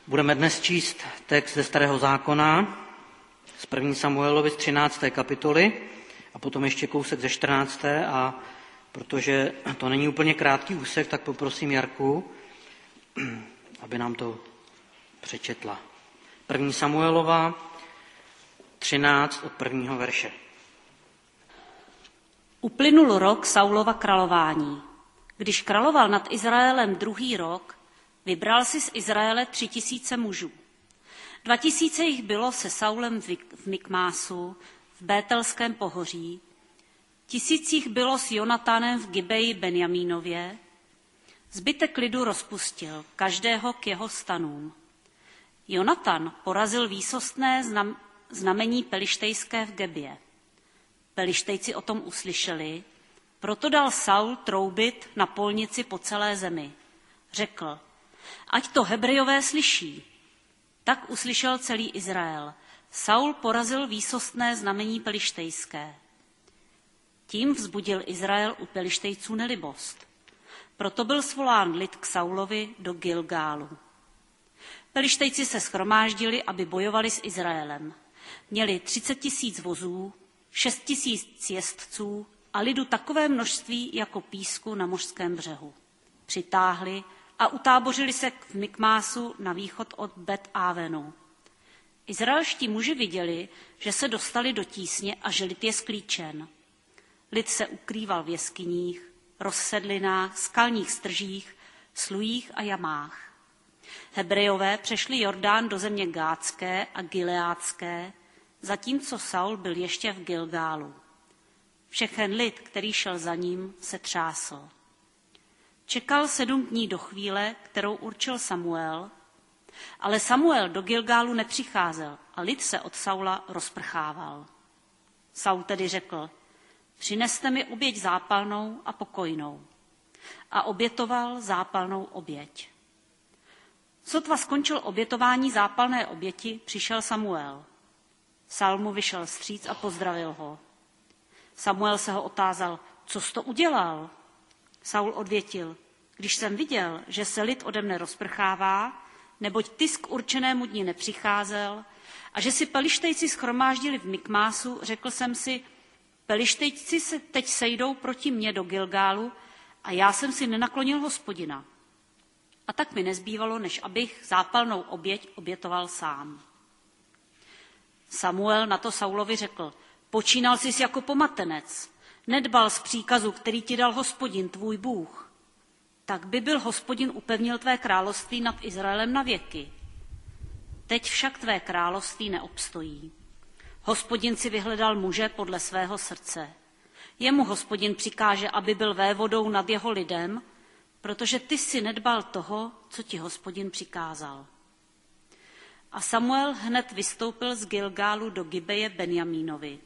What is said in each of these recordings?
Budeme dnes číst text ze Starého zákona z 1. Samuelovi z 13. kapitoly a potom ještě kousek ze 14. A protože to není úplně krátký úsek, tak poprosím Jarku, aby nám to přečetla. 1. Samuelova 13 od 1. verše. Uplynul rok Saulova králování. Když královal nad Izraelem 2. rok, vybral si z Izraele 3000 mužů. 2000 jich bylo se Saulem v Mikmásu, v Bételském pohoří, 1000 jich bylo s Jonatánem v Gibeji Benjamínově. Zbytek lidu rozpustil, každého k jeho stanům. Jonatan porazil výsostné znamení pelištejské v Gebě. Pelištejci o tom uslyšeli, proto dal Saul troubit na polnici po celé zemi. Řekl, ať to Hebrejové slyší. Tak uslyšel celý Izrael. Saul porazil výsostné znamení pelištejské. Tím vzbudil Izrael u pelištejců nelibost. Proto byl svolán lid k Saulovi do Gilgálu. Pelištejci se shromáždili, aby bojovali s Izraelem. Měli 30 000 vozů, 6 000 jezdců a lidu takové množství jako písku na mořském břehu. Přitáhli a utábořili se v Mikmásu na východ od Bet-Avenu. Izraelští muži viděli, že se dostali do tísně a že lid je sklíčen. Lid se ukrýval v jeskyních, rozsedlinách, skalních stržích, slujích a jamách. Hebrejové přešli Jordán do země Gátské a Gileádské, zatímco Saul byl ještě v Gilgálu. Všechen lid, který šel za ním, se třásl. Čekal 7 dní do chvíle, kterou určil Samuel, ale Samuel do Gilgálu nepřicházel a lid se od Saula rozprchával. Saul tedy řekl, přineste mi oběť zápalnou a pokojnou. A obětoval zápalnou oběť. Sotva skončil obětování zápalné oběti, přišel Samuel. Saul mu vyšel vstříc a pozdravil ho. Samuel se ho otázal, co jsi to udělal? Saul odvětil, když jsem viděl, že se lid ode mne rozprchává, neboť ty k určenému dni nepřicházel a že si pelištejci shromáždili v Mikmásu, řekl jsem si, pelištejci se teď sejdou proti mně do Gilgálu a já jsem si nenaklonil Hospodina. A tak mi nezbývalo, než abych zápalnou oběť obětoval sám. Samuel na to Saulovi řekl, počínal jsi jako pomatenec, nedbal z příkazu, který ti dal Hospodin, tvůj Bůh. Tak by byl Hospodin upevnil tvé království nad Izraelem na věky. Teď však tvé království neobstojí. Hospodin si vyhledal muže podle svého srdce. Jemu Hospodin přikáže, aby byl vévodou nad jeho lidem, protože ty si nedbal toho, co ti Hospodin přikázal. A Samuel hned vystoupil z Gilgálu do Gibeje Benjamínovi.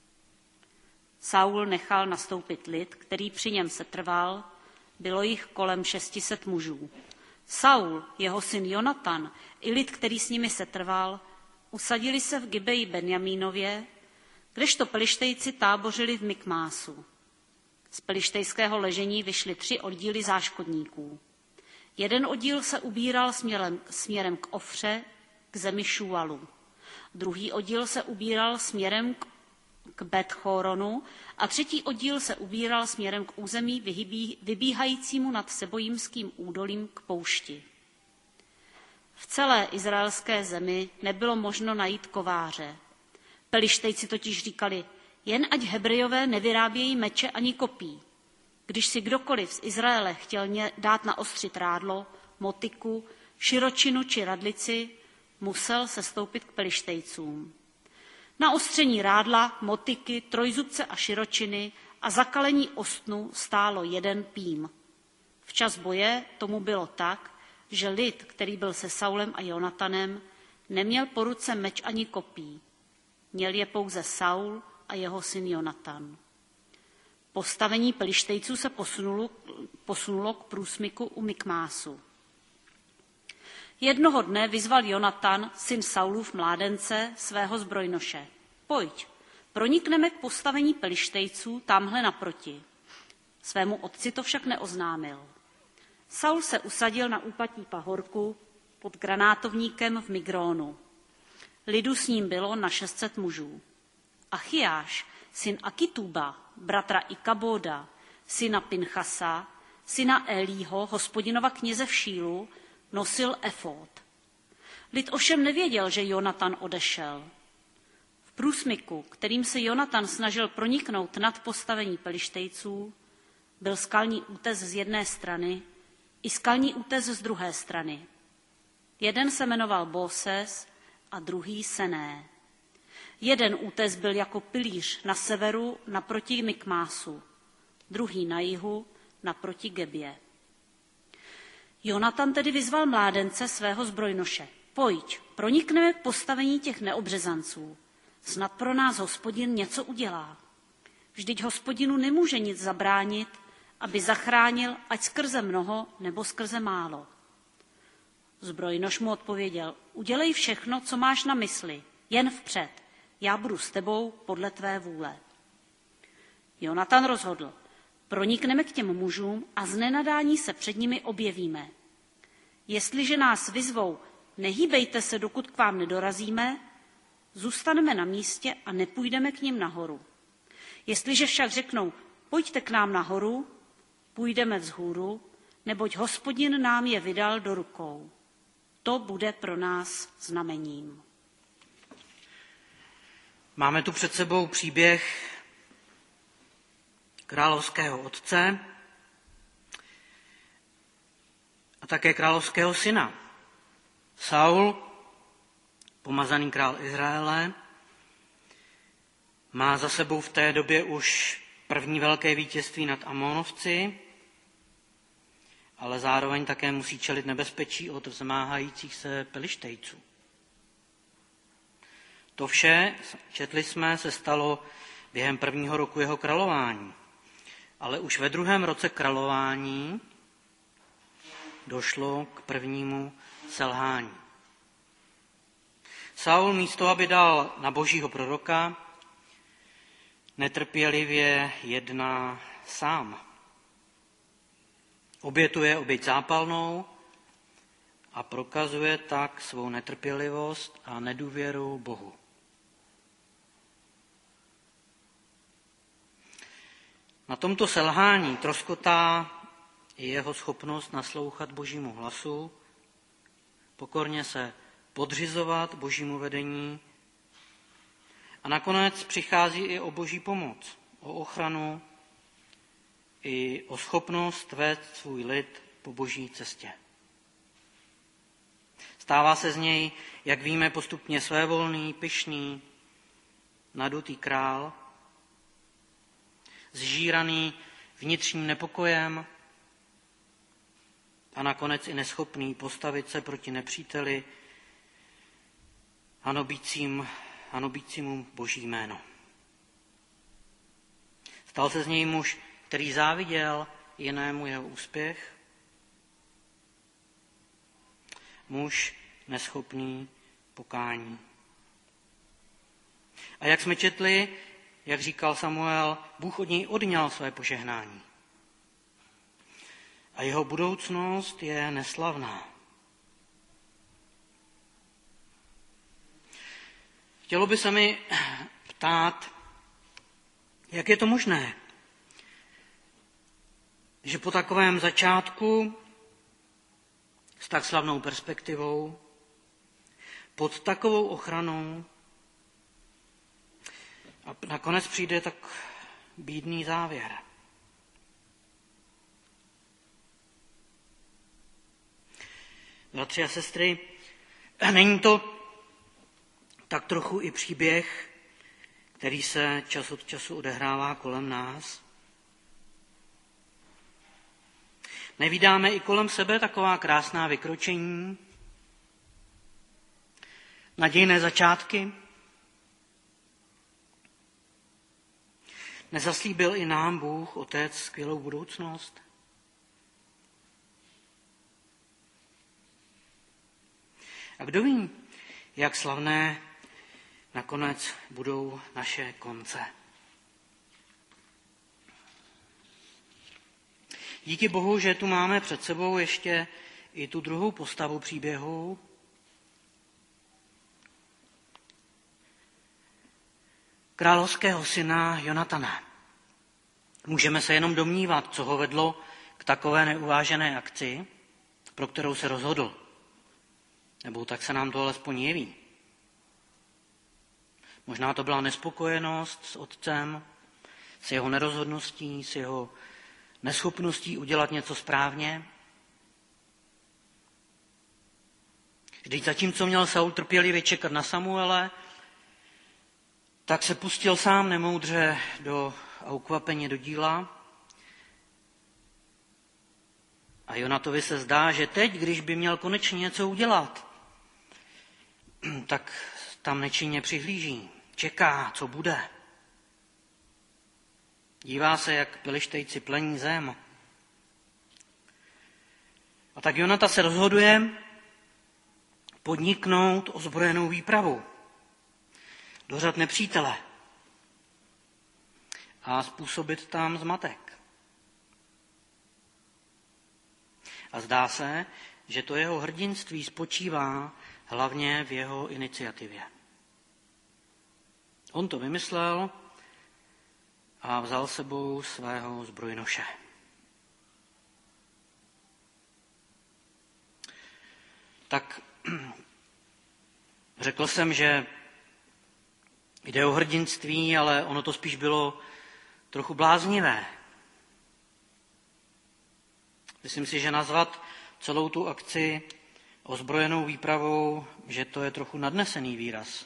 Saul nechal nastoupit lid, který při něm setrval, bylo jich kolem 600 mužů. Saul, jeho syn Jonatan i lid, který s nimi setrval, usadili se v Gibeji Benjamínově, kdežto pelištejci tábořili v Mikmásu. Z pelištejského ležení vyšly 3 oddíly záškodníků. Jeden oddíl se ubíral směrem k Ofře, k zemi Šúalu. Druhý oddíl se ubíral směrem k Bet-Choronu a třetí oddíl se ubíral směrem k území vybíhajícímu nad Sebojímským údolím k poušti. V celé izraelské zemi nebylo možno najít kováře. Pelištejci totiž říkali, jen ať Hebrejové nevyrábějí meče ani kopí. Když si kdokoliv z Izraele chtěl dát naostřit rádlo, motiku, širočinu či radlici, musel sestoupit k pelištejcům. Na ostření rádla, motiky, trojzubce a širočiny a zakalení ostnu stálo 1 pím. Včas boje tomu bylo tak, že lid, který byl se Saulem a Jonatanem, neměl po ruce meč ani kopí. Měl je pouze Saul a jeho syn Jonatan. Postavení pelištejců se posunulo k průsmyku u Mikmásu. Jednoho dne vyzval Jonatan, syn Saulův mládence, svého zbrojnoše. Pojď, pronikneme k postavení pelištejců tamhle naproti. Svému otci to však neoznámil. Saul se usadil na úpatí pahorku, pod granátovníkem v Migrónu. Lidu s ním bylo na 600 mužů. Achiáš, syn Akituba, bratra Ikabóda, syna Pinchasa, syna Elího, Hospodinova kněze v Šílu, nosil efód. Lid ovšem nevěděl, že Jonatan odešel. V průsmyku, kterým se Jonatan snažil proniknout nad postavení Pelištejců, byl skalní útes z jedné strany i skalní útes z druhé strany. Jeden se jmenoval Bóses a druhý Sené. Jeden útes byl jako pilíř na severu naproti Mikmásu, druhý na jihu naproti Gebě. Jonatan tedy vyzval mládence svého zbrojnoše. Pojď, pronikneme k postavení těch neobřezanců. Snad pro nás Hospodin něco udělá. Vždyť Hospodinu nemůže nic zabránit, aby zachránil ať skrze mnoho nebo skrze málo. Zbrojnoš mu odpověděl, udělej všechno, co máš na mysli, jen vpřed, já budu s tebou podle tvé vůle. Jonatan rozhodl, pronikneme k těm mužům a z nenadání se před nimi objevíme. Jestliže nás vyzvou, nehýbejte se, dokud k vám nedorazíme, zůstaneme na místě a nepůjdeme k nim nahoru. Jestliže však řeknou, pojďte k nám nahoru, půjdeme vzhůru, neboť Hospodin nám je vydal do rukou. To bude pro nás znamením. Máme tu před sebou příběh královského otce a také královského syna. Saul, pomazaný král Izraele, má za sebou v té době už první velké vítězství nad Amonovci, ale zároveň také musí čelit nebezpečí od vzmáhajících se Pelištejců. To vše, četli jsme, se stalo během prvního roku jeho králování. Ale už ve druhém roce králování došlo k prvnímu selhání. Saul místo, aby dal na božího proroka, netrpělivě jedná sám. Obětuje oběť zápalnou a prokazuje tak svou netrpělivost a nedůvěru Bohu. Na tomto selhání troskotá i jeho schopnost naslouchat božímu hlasu, pokorně se podřizovat božímu vedení a nakonec přichází i o boží pomoc, o ochranu i o schopnost vést svůj lid po boží cestě. Stává se z něj, jak víme, postupně svévolný, pyšný, nadutý král, zžíraný vnitřním nepokojem a nakonec i neschopný postavit se proti nepříteli hanobícímu boží jméno. Stal se z něj muž, který záviděl jinému jeho úspěch, muž neschopný pokání. A jak jsme četli, jak říkal Samuel, Bůh od něj odňal své požehnání. A jeho budoucnost je neslavná. Chtělo by se mi ptát, jak je to možné, že po takovém začátku s tak slavnou perspektivou, pod takovou ochranou a nakonec přijde tak bídný závěr. Bratři a sestry, není to tak trochu i příběh, který se čas od času odehrává kolem nás? Nevídáme i kolem sebe taková krásná vykročení, nadějné začátky? Nezaslíbil i nám Bůh, Otec, skvělou budoucnost? A kdo ví, jak slavné nakonec budou naše konce? Díky Bohu, že tu máme před sebou ještě i tu druhou postavu příběhu, královského syna Jonatana. Můžeme se jenom domnívat, co ho vedlo k takové neuvážené akci, pro kterou se rozhodl. Nebo tak se nám to alespoň jeví. Možná to byla nespokojenost s otcem, s jeho nerozhodností, s jeho neschopností udělat něco správně. Vždyť zatímco měl Saul trpělivě čekat na Samuele, tak se pustil sám nemoudře a ukvapeně do díla. A Jonatovi se zdá, že teď, když by měl konečně něco udělat, tak tam nečinně přihlíží, čeká, co bude. Dívá se, jak pilištejci plení zem. A tak Jonata se rozhoduje podniknout ozbrojenou výpravu do řad nepřítele a způsobit tam zmatek. A zdá se, že to jeho hrdinství spočívá hlavně v jeho iniciativě. On to vymyslel a vzal sebou svého zbrojnoše. Tak řekl jsem, že jde o hrdinství, ale ono to spíš bylo trochu bláznivé. Myslím si, že nazvat celou tu akci ozbrojenou výpravou, že to je trochu nadnesený výraz.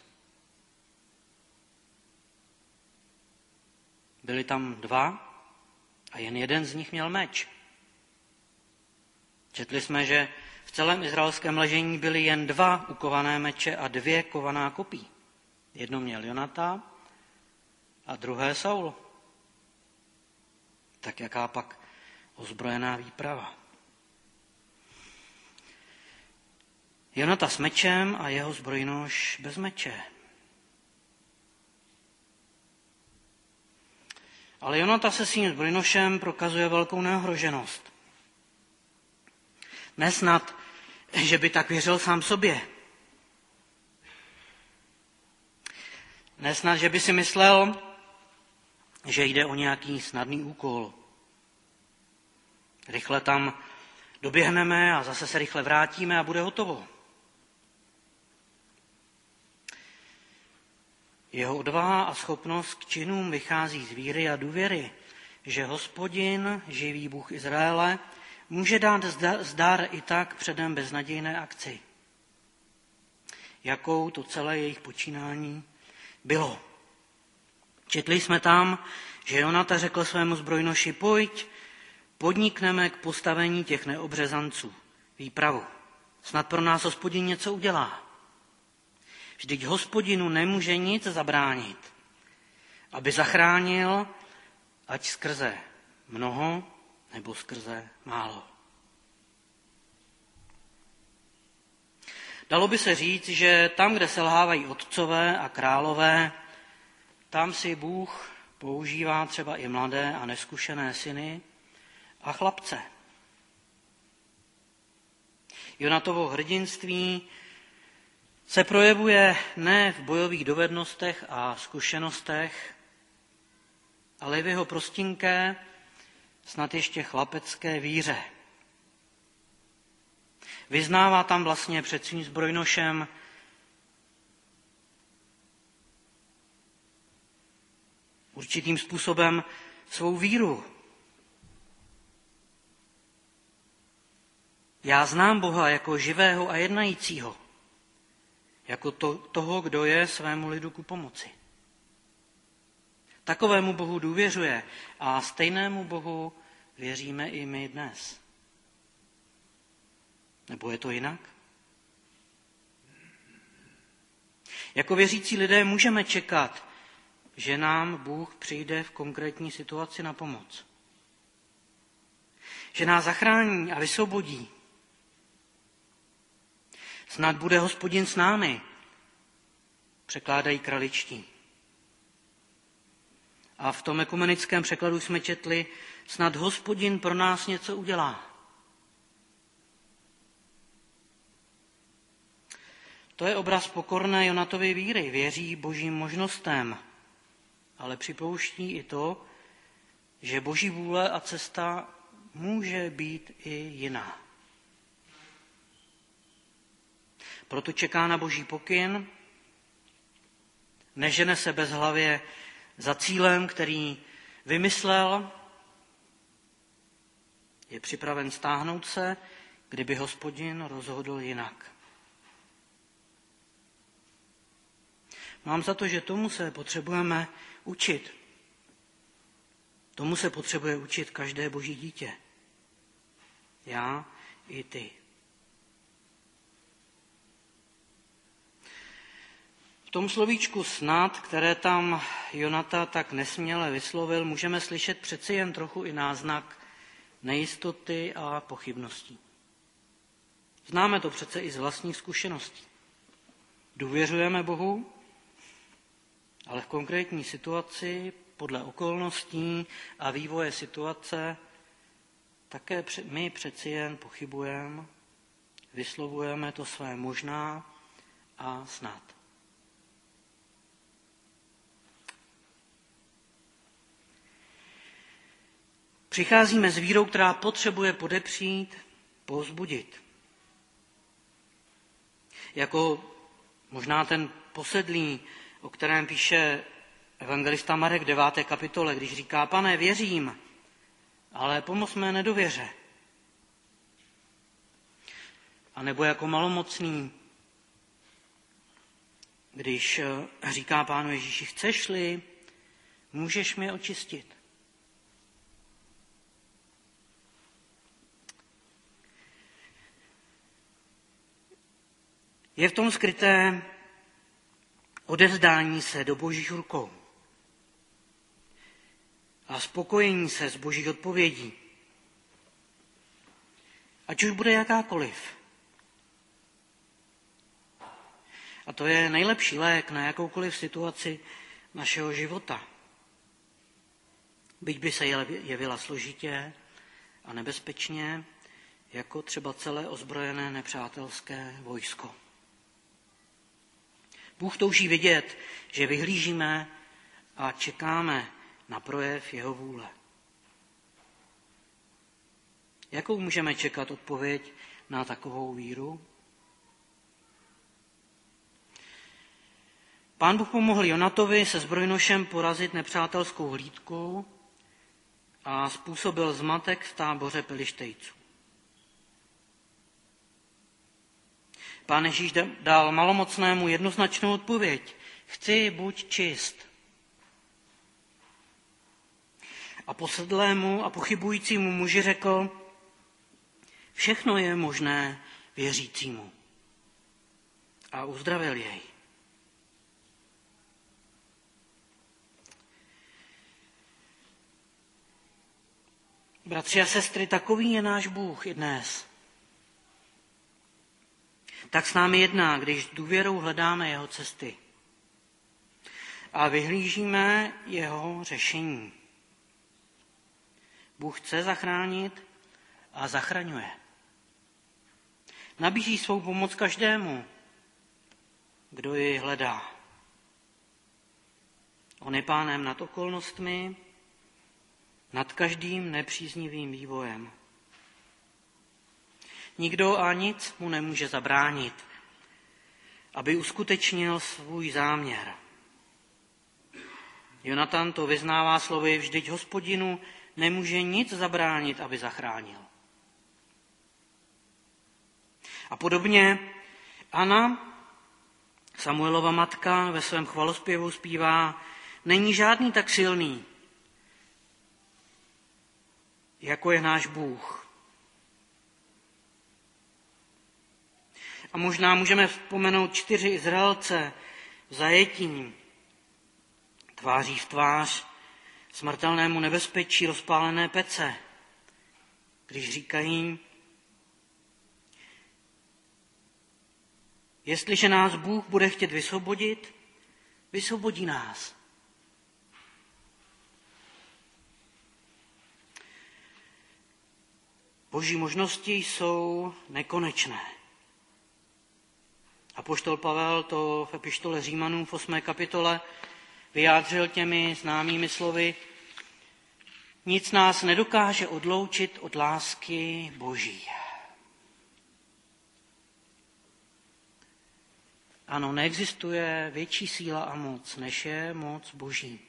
Byli tam dva a jen jeden z nich měl meč. Četli jsme, že v celém izraelském ležení byly jen 2 ukované meče a 2 kovaná kopí. Jedno měl Jonata a druhé Saul. Tak jaká pak ozbrojená výprava? Jonata s mečem a jeho zbrojnoš bez meče. Ale Jonata se svým zbrojnošem prokazuje velkou neohroženost. Nesnad, že by tak věřil sám sobě. Nesnad, že by si myslel, že jde o nějaký snadný úkol. Rychle tam doběhneme a zase se rychle vrátíme a bude hotovo. Jeho odvaha a schopnost k činům vychází z víry a důvěry, že Hospodin, živý Bůh Izraele, může dát zdar i tak předem beznadějné akci, jakou to celé jejich počínání bylo. Četli jsme tam, že Jonata řekl svému zbrojnoši: pojď, podnikneme k postavení těch neobřezanců výpravu. Snad pro nás Hospodin něco udělá. Vždyť Hospodinu nemůže nic zabránit, aby zachránil, ať skrze mnoho nebo skrze málo. Dalo by se říct, že tam, kde selhávají otcové a králové, tam si Bůh používá třeba i mladé a neskušené syny a chlapce. Jonatovo hrdinství se projevuje ne v bojových dovednostech a zkušenostech, ale v jeho prostinké, snad ještě chlapecké víře. Vyznává tam vlastně před svým zbrojnošem určitým způsobem svou víru. Já znám Boha jako živého a jednajícího, jako toho, kdo je svému lidu ku pomoci. Takovému Bohu důvěřuje a stejnému Bohu věříme i my dnes. Nebo je to jinak? Jako věřící lidé můžeme čekat, že nám Bůh přijde v konkrétní situaci na pomoc. Že nás zachrání a vysvobodí. Snad bude Hospodin s námi, překládají kraličtí. A v tom ekumenickém překladu jsme četli: snad Hospodin pro nás něco udělá. To je obraz pokorné Jonatovy víry. Věří božím možnostem, ale připouští i to, že boží vůle a cesta může být i jiná. Proto čeká na boží pokyn, nežene se bezhlavě za cílem, který vymyslel, je připraven stáhnout se, kdyby Hospodin rozhodl jinak. Mám za to, že tomu se potřebujeme učit. Tomu se potřebuje učit každé boží dítě. Já i ty. V tom slovíčku snad, které tam Jonata tak nesměle vyslovil, můžeme slyšet přeci jen trochu i náznak nejistoty a pochybností. Známe to přece i z vlastních zkušeností. Důvěřujeme Bohu, ale v konkrétní situaci, podle okolností a vývoje situace, také my přeci jen pochybujeme, vyslovujeme to své možná a snad. Přicházíme s vírou, která potřebuje podepřít, povzbudit. Jako možná ten posedlý, o kterém píše evangelista Marek v 9. kapitole, když říká: Pane, věřím, ale pomoz mé nedověře. A nebo jako malomocný, když říká Pánu Ježíši: chceš-li, můžeš mě očistit. Je v tom skryté odevzdání se do božích rukou a spokojení se s božích odpovědí. Ať už bude jakákoliv. A to je nejlepší lék na jakoukoliv situaci našeho života. Byť by se jevila složitě a nebezpečně, jako třeba celé ozbrojené nepřátelské vojsko. Bůh touží vidět, že vyhlížíme a čekáme na projev jeho vůle. Jakou můžeme čekat odpověď na takovou víru? Pán Bůh pomohl Jonatovi se zbrojnošem porazit nepřátelskou hlídku a způsobil zmatek v táboře Pelištejců. Pán Ježíš dal malomocnému jednoznačnou odpověď: chci, buď čist. A posedlému a pochybujícímu muži řekl: všechno je možné věřícímu. A uzdravil jej. Bratři a sestry, takový je náš Bůh i dnes. Tak s námi jedná, když s důvěrou hledáme jeho cesty a vyhlížíme jeho řešení. Bůh chce zachránit a zachraňuje. Nabízí svou pomoc každému, kdo ji hledá. On je pánem nad okolnostmi, nad každým nepříznivým vývojem. Nikdo a nic mu nemůže zabránit, aby uskutečnil svůj záměr. Jonatan to vyznává slovy: vždyť Hospodinu nemůže nic zabránit, aby zachránil. A podobně Anna, Samuelova matka, ve svém chvalospěvu zpívá: není žádný tak silný, jako je náš Bůh. A možná můžeme vzpomenout 4 Izraelce v zajetí, tváří v tvář smrtelnému nebezpečí rozpálené pece, když říkají: jestliže nás Bůh bude chtět vysvobodit, vysvobodí nás. Boží možnosti jsou nekonečné. Apoštol Pavel to v epištole Římanům v 8. kapitole vyjádřil těmi známými slovy: nic nás nedokáže odloučit od lásky Boží. Ano, neexistuje větší síla a moc, než je moc Boží.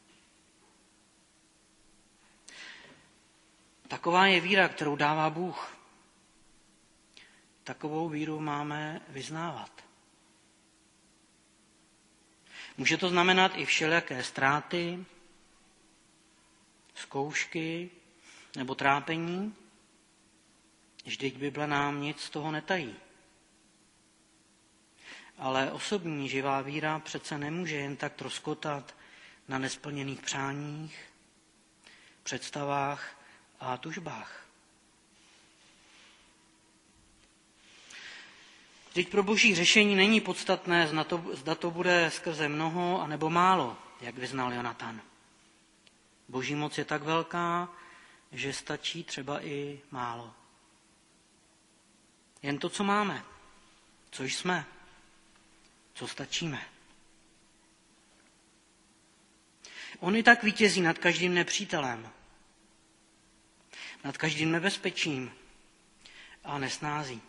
Taková je víra, kterou dává Bůh. Takovou víru máme vyznávat. Může to znamenat i všelijaké ztráty, zkoušky nebo trápení. Vždyť Bible nám nic z toho netají. Ale osobní živá víra přece nemůže jen tak troskotat na nesplněných přáních, představách a tužbách. Vždyť pro Boží řešení není podstatné, zda to bude skrze mnoho anebo málo, jak vyznal Jonatan. Boží moc je tak velká, že stačí třeba i málo. Jen to, co máme, co jsme, co stačíme. On i tak vítězí nad každým nepřítelem, nad každým nebezpečím a nesnází.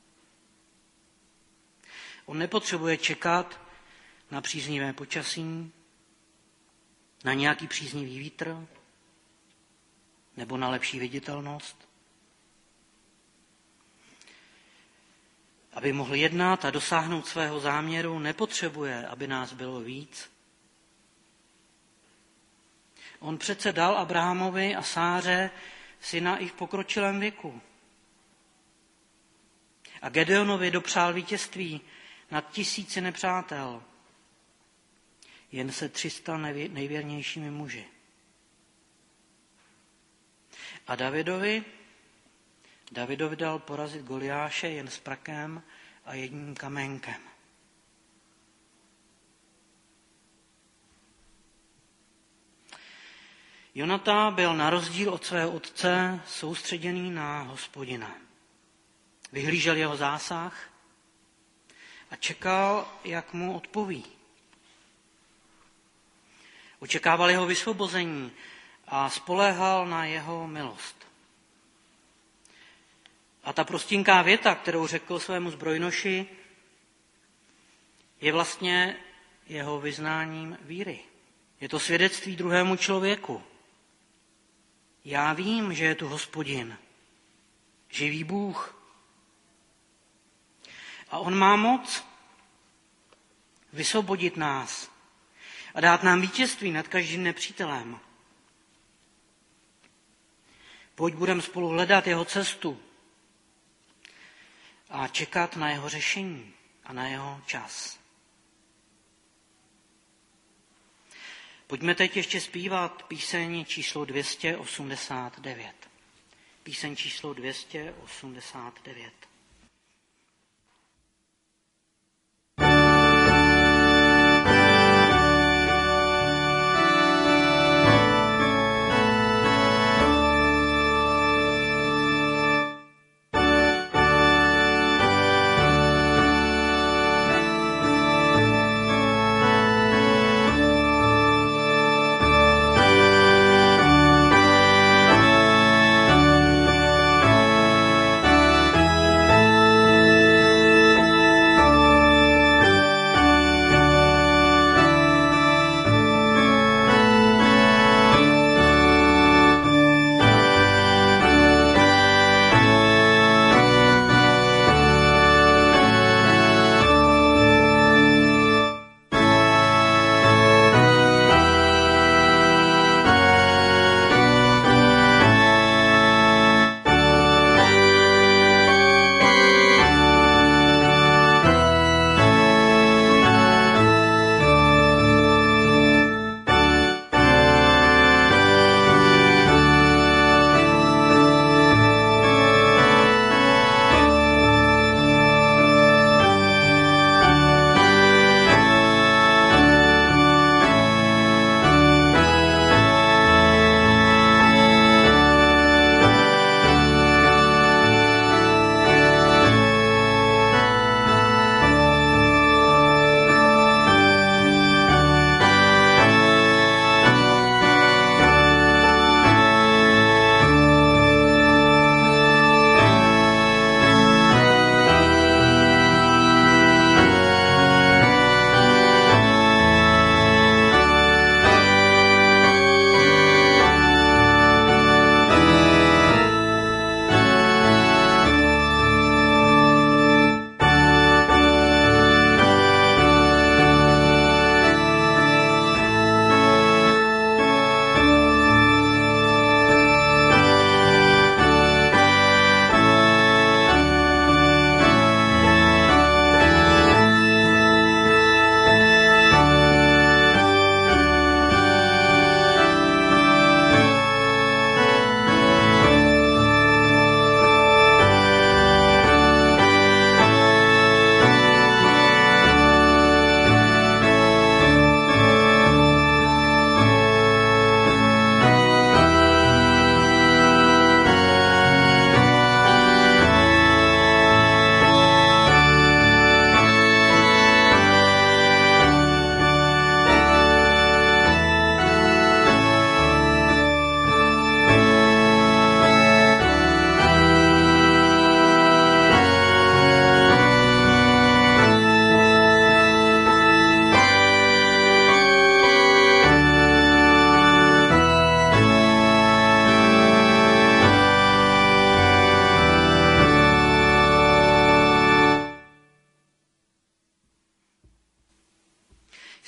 On nepotřebuje čekat na příznivé počasí, na nějaký příznivý vítr nebo na lepší viditelnost. Aby mohl jednat a dosáhnout svého záměru, nepotřebuje, aby nás bylo víc. On přece dal Abrahamovi a Sáře syna i v pokročilém věku. A Gedeonovi dopřál vítězství nad 1000 nepřátel, jen se 300 nejvěrnějšími muži. A Davidovi dal porazit Goliáše jen s prakem a jedním kamenkem. Jonatan byl na rozdíl od svého otce soustředěný na Hospodina. Vyhlížel jeho zásah a čekal, jak mu odpoví. Očekával jeho vysvobození a spoléhal na jeho milost. A ta prostinká věta, kterou řekl svému zbrojnoši, je vlastně jeho vyznáním víry. Je to svědectví druhému člověku. Já vím, že je tu Hospodin, živý Bůh. A on má moc vysvobodit nás a dát nám vítězství nad každým nepřítelem. Pojď budeme spolu hledat jeho cestu a čekat na jeho řešení a na jeho čas. Pojďme teď ještě zpívat píseň číslo 289. Píseň číslo 289.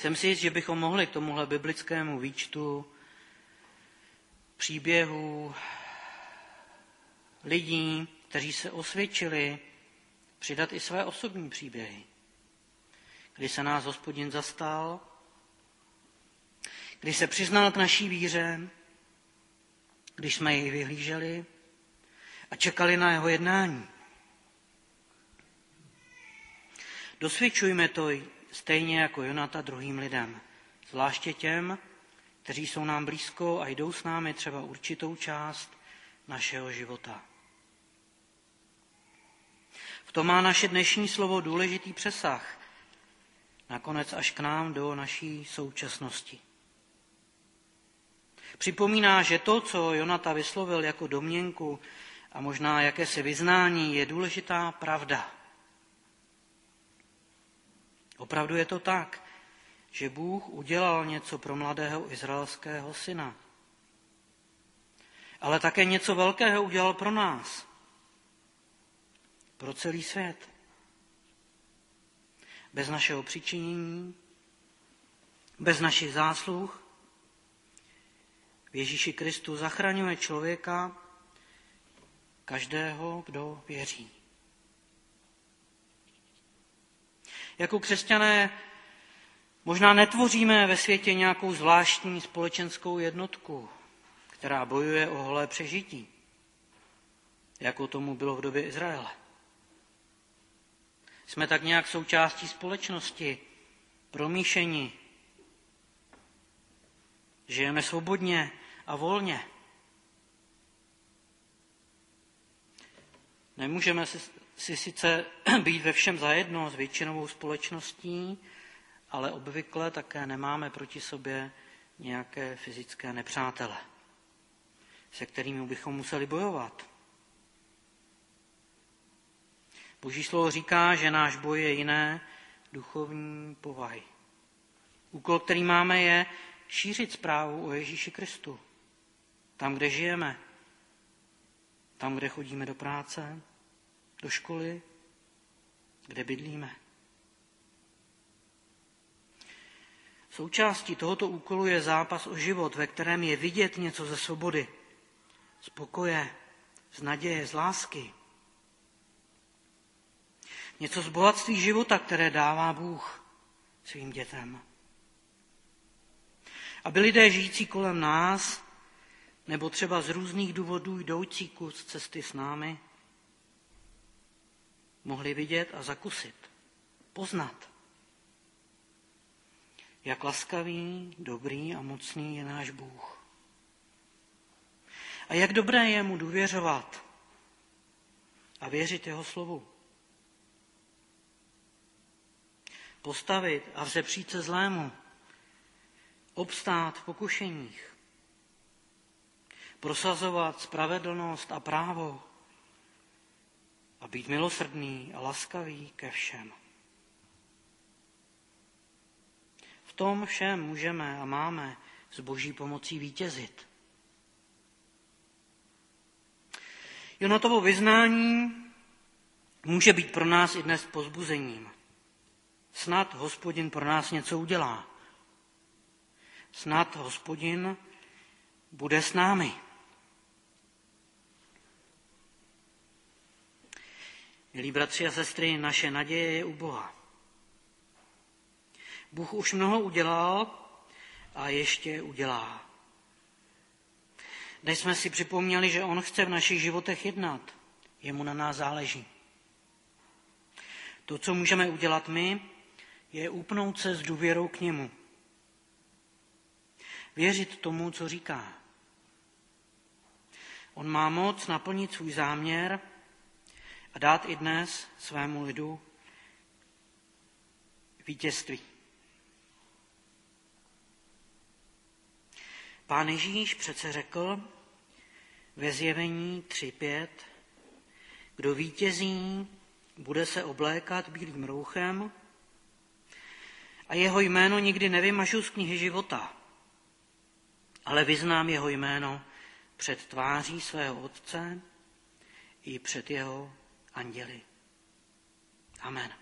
Jsem si jist, že bychom mohli k tomuhle biblickému výčtu příběhů lidí, kteří se osvědčili, přidat i své osobní příběhy. Kdy se nás Hospodin zastal, kdy se přiznal k naší víře, když jsme jej vyhlíželi a čekali na jeho jednání. Dosvědčujme to stejně jako Jonata druhým lidem, zvláště těm, kteří jsou nám blízko a jdou s námi třeba určitou část našeho života. V tom má naše dnešní slovo důležitý přesah, nakonec až k nám do naší současnosti. Připomíná, že to, co Jonata vyslovil jako domněnku a možná jakési vyznání, je důležitá pravda. Opravdu je to tak, že Bůh udělal něco pro mladého izraelského syna. Ale také něco velkého udělal pro nás. Pro celý svět. Bez našeho přičinění, bez našich zásluh, v Ježíši Kristu zachraňuje člověka, každého, kdo věří. Jako křesťané možná netvoříme ve světě nějakou zvláštní společenskou jednotku, která bojuje o holé přežití, jako tomu bylo v době Izraele. Jsme tak nějak součástí společnosti, promíšeni. Žijeme svobodně a volně. Nemůžeme si sice být ve všem zajedno s většinovou společností, ale obvykle také nemáme proti sobě nějaké fyzické nepřátele, se kterými bychom museli bojovat. Boží slovo říká, že náš boj je jiné duchovní povahy. Úkol, který máme, je šířit zprávu o Ježíši Kristu. Tam, kde žijeme, tam, kde chodíme do práce, do školy, kde bydlíme. Součástí tohoto úkolu je zápas o život, ve kterém je vidět něco ze svobody, z pokoje, z naděje, z lásky. Něco z bohatství života, které dává Bůh svým dětem. Aby lidé žijící kolem nás, nebo třeba z různých důvodů jdoucí kus cesty s námi, mohli vidět a zakusit, poznat, jak laskavý, dobrý a mocný je náš Bůh. A jak dobré je mu důvěřovat a věřit jeho slovu. Postavit a vzepřít se zlému, obstát v pokušeních, prosazovat spravedlnost a právo a být milosrdný a laskavý ke všem. V tom všem můžeme a máme s Boží pomocí vítězit. Jonatovo vyznání může být pro nás i dnes povzbuzením. Snad Hospodin pro nás něco udělá. Snad Hospodin bude s námi. Milí bratři a sestry, naše naděje je u Boha. Bůh už mnoho udělal a ještě udělá. Dnes jsme si připomněli, že on chce v našich životech jednat. Jemu na nás záleží. To, co můžeme udělat my, je upnout se s důvěrou k němu. Věřit tomu, co říká. On má moc naplnit svůj záměr a dát i dnes svému lidu vítězství. Pán Ježíš přece řekl ve Zjevení 3:5, kdo vítězí, bude se oblékat bílým rouchem a jeho jméno nikdy nevymažu z knihy života, ale vyznám jeho jméno před tváří svého Otce i před jeho anděli. Amen.